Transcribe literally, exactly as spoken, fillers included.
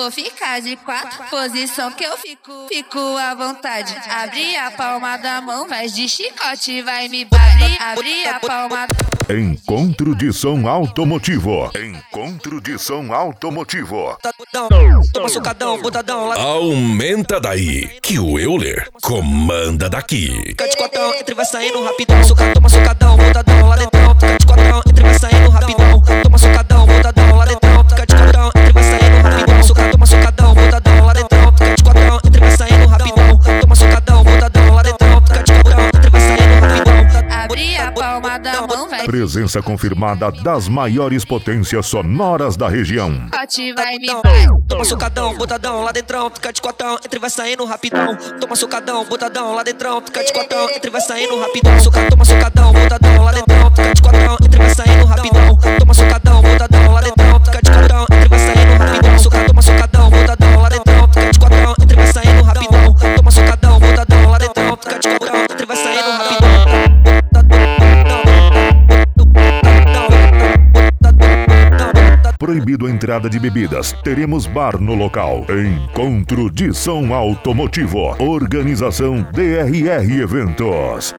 Vou ficar de quatro, posição que eu fico, fico à vontade. Abri a palma da mão, vai de chicote, vai me abrir, abri a palma. Encontro de som automotivo. Encontro de som automotivo. Toma socadão, botadão lá. Aumenta daí, que o Euler comanda daqui. Fica de quatão, entre vai saindo rapidão. Soca, toma socadão, botadão lá dentro. Fica de quatão, entre vai saindo rapidão. Toma socadão, botadão lá dentro. Fica de quatão, entre vai saindo rapidão. Soca, toma socadão, botadão lá dentro. Fica de quatão, entre vai saindo rapidão. Toma socadão, botadão lá dentro. Fica de quatão, entre vai saindo rapidão. Abri a palma da mão, vai. Presença confirmada das maiores potências sonoras da região. Chicote, vai me Toma socadão, botadão lá dentro. Fica de quatão, entre vai saindo rapidão. Toma socadão, botadão lá dentro. Fica de quatão, entre vai saindo rapidão. Soca, toma socadão, botadão lá dentro. Fica de quatão, entre vai saindo rapidão. Toma socadão, botadão lá dentro. Fica de quatão, entre vai saindo rapidão. Soca, toma socadão, botadão lá dentro. Fica de quatão, entre vai saindo rapidão. Toma socadão, botadão lá dentro. Fica de quatão, entre vai saindo rapidão. Proibido a entrada de bebidas. Teremos bar no local. Encontro de som automotivo. Organização D R R Eventos.